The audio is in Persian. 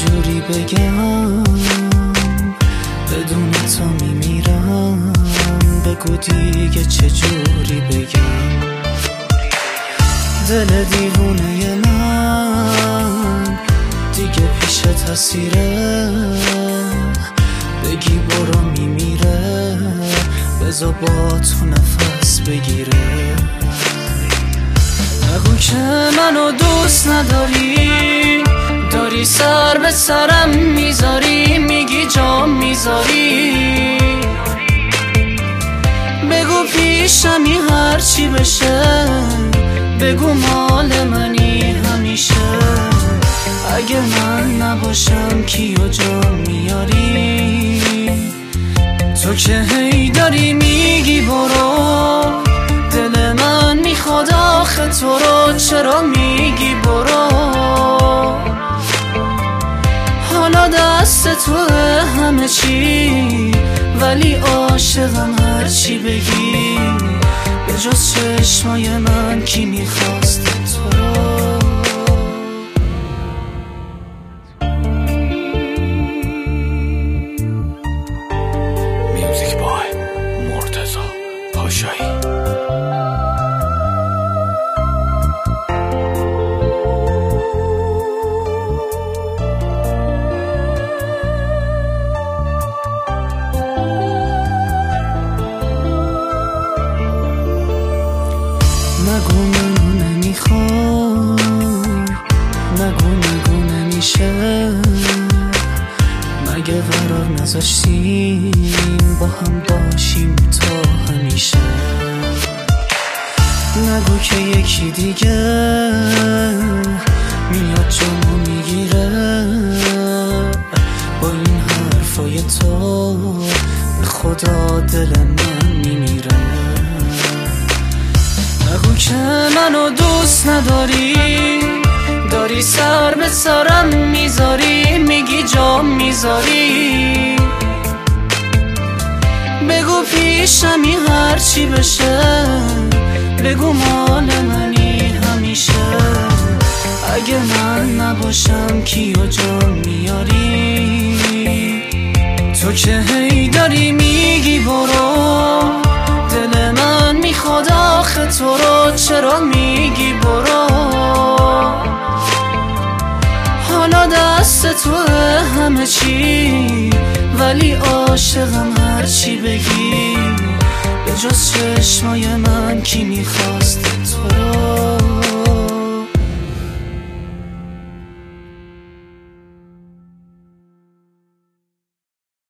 چجوری بگم بدون تو میمیرم، بگو دیگه چجوری بگم. دل دیوونه من دیگه پیش تاثیره، بگی برو میمیره، بذار با تو نفس بگیره. نگو که منو دوست نداری، داری سر به سرم میذاری، میگی جام میذاری. بگو پیشمی هرچی بشه، بگو مال منی همیشه. اگه من نباشم کیو جا میاری؟ تو که هی داری میگی برو، دل من میخواد آخه تو رو، چرا میگی برو؟ حالا دست توه همه چی، ولی عاشقم هرچی بگی. به جز چشمای من کی میخواست تو رو؟ میوزیک بای مرتضی پاشایی. نگو منو نمیخوای، نگو نمیشه، مگه قرار نذاشتیم با هم باشیم تا همیشه؟ نگو که یکی دیگه میاد جامو میگیره، با این حرفای تو به خدا دل من میمیره. نگو که منو دوست نداری، داری سر به سرم میذاری، میگی جام میذاری. بگو پیشمی هرچی بشه، بگو مال منی همیشه. اگه من نباشم کیو جا میاری؟ تو که هی داری میگی برو، دل من میخواد آخه تو رو، چرا میگی برو؟ حالا دست توه همه چی، ولی عاشقم هرچی بگی. به جز چشمای من کی میخواست